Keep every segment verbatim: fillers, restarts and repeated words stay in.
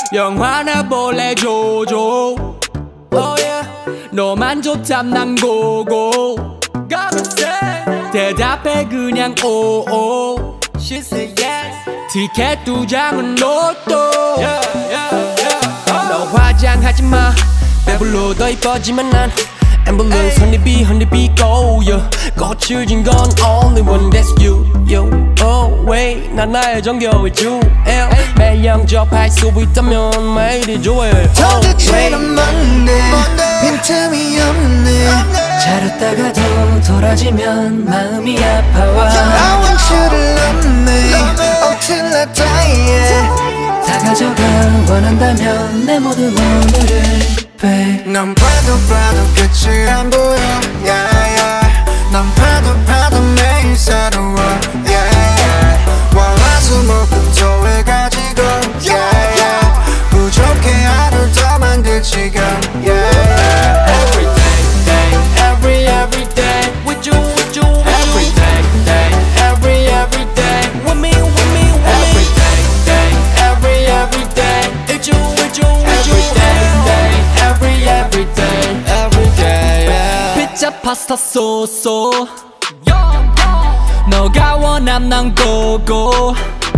영화나 볼래 조조 oh yeah. 너만 좋담 난 고고 대답해 그냥 오오 She said yes 티켓 두 장은 로또 yeah, yeah, yeah. 너 화장하지마 배불러 더 이뻐지만 난 앰뷸런스 honeybee honeybee go yeah. 꽃을 진 건 only one that's you you oh wait 난 나의 정겨울 주 매일 영접할 수 있다면 매일이 좋아요 도대체 넌 뭔데 빈틈이 없네 자렸다가도 돌아지면 마음이 아파와 I want you를 없네 until I die 다 가져가 원한다면 내 모든 오늘을 babe 넌 봐도 봐도 끝이 안 보여 yeah, yeah. 넌 봐도 봐도 매일 새로워 yeah, yeah. 월화수목금토일 가지고 yeah, yeah. 부족해 하루 더 만들 지금 yeah, yeah. Every day, day, every every day with you, with you, with every day, day, every every day with me, with me, with every me. Day, day, every every day with you, with you, with every you. Day, day, every every day, every day. Yeah. 피자 파스타 소소. 너가 원함 난 고고.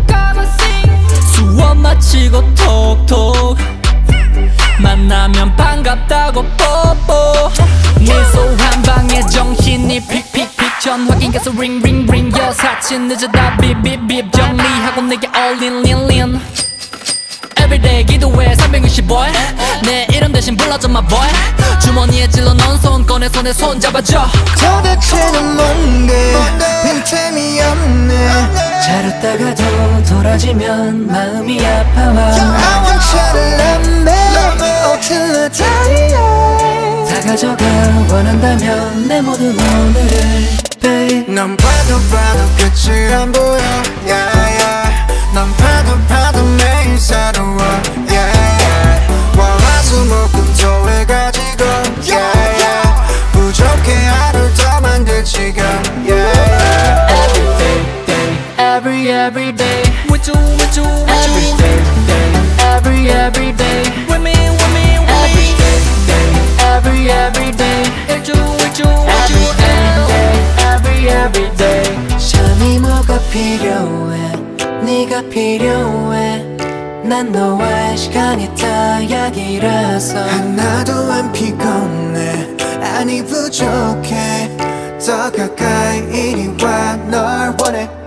수업 마치고 톡톡. 만나면 반갑다고 뽀뽀 미소 한 방에 정신이 픽픽픽 전화기 가서 링링링 여사친 늦어다 빕빕빕 정리하고 내게 얼린 린린 Everyday 기도해 삼백육십오 일 내 이름 대신 불러줘 my boy 주머니에 찔러 넣은 손 꺼내서 내 손 잡아줘 도대체 넌 뭔데 빈틈이 없네 자렸다가도 돌아지면 마음이 아파와 I want you를 없네 until I die 다 가져가 원한다면 내 모든 오늘을 babe 넌 봐도 봐도 끝이 안 보여 yeah, yeah. 넌 봐도 봐도 매일 새로워 yeah, yeah. 월화수목금토일 가지고 yeah, yeah. 부족해 하루 더 만들 지금 yeah, yeah. Every day, day, every every day with you, with you, with every you. Day, day, every every day with me, with me, with every me. Day, day, every every day with you, with you, with you. Every day, every every day. 잠이 뭐가 필요해 네가 필요해 난 너와의 시간이 다약이라서 하나도 안 피곤해 아니 부족해 더 가까이 이리 와 널 원해